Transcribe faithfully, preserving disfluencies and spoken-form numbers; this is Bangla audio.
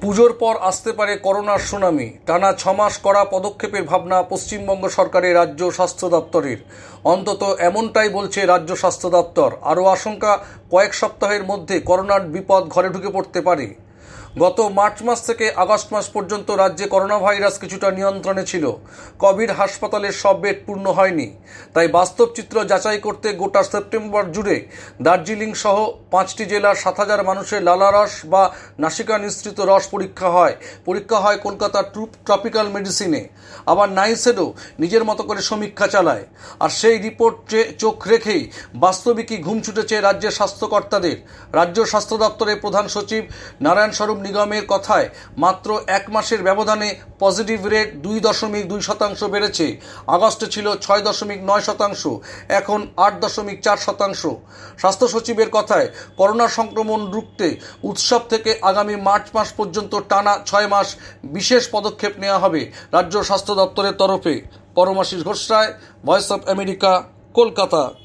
পুজোর পর আসতে পারে করোনার সুনামি। টানা ছমাস কড়া পদক্ষেপের ভাবনা পশ্চিমবঙ্গ সরকারের রাজ্য স্বাস্থ্য দপ্তরের। অন্তত এমনটাই বলছে রাজ্য স্বাস্থ্য দপ্তর। আরও আশঙ্কা, কয়েক সপ্তাহের মধ্যে করোনার বিপদ ঘরে ঢুকে পড়তে পারে। গত মার্চ মাস থেকে আগস্ট মাস পর্যন্ত রাজ্যে করোনা ভাইরাস কিছুটা নিয়ন্ত্রণে ছিল। কোভিড হাসপাতালের সব বেড পূর্ণ হয়নি। তাই বাস্তব চিত্র যাচাই করতে গোটা সেপ্টেম্বর জুড়ে দার্জিলিং সহ পাঁচটি জেলার সাত হাজার মানুষের লালারস বা নাসিকা নিঃসৃত রস পরীক্ষা হয়। পরীক্ষা হয় কলকাতার ট্রপিক্যাল মেডিসিনে। আবার নাইসেডও নিজের মতো করে সমীক্ষা চালায়। আর সেই রিপোর্টে চোখ রেখেই বাস্তবিকই ঘুম ছুটেছে রাজ্যের স্বাস্থ্যকর্তাদের। রাজ্য স্বাস্থ্য দপ্তরের প্রধান সচিব নারায়ণ স্বরূপ নিগমের কথায় মাত্র এক মাসের ব্যবধানে পজিটিভ রেট দুই দশমিক দুই শতাংশ বেড়েছে। আগস্টে ছিল ছয় দশমিক নয় শতাংশ, এখন আট দশমিক চার শতাংশ। স্বাস্থ্য সচিবের কথায় করোনা সংক্রমণ রুখতে উৎসব থেকে আগামী মার্চ মাস পর্যন্ত টানা ছয় মাস বিশেষ পদক্ষেপ নেওয়া হবে রাজ্য স্বাস্থ্য দপ্তরের তরফে। Paramashis Ghosh Roy, Voice of America, Kolkata.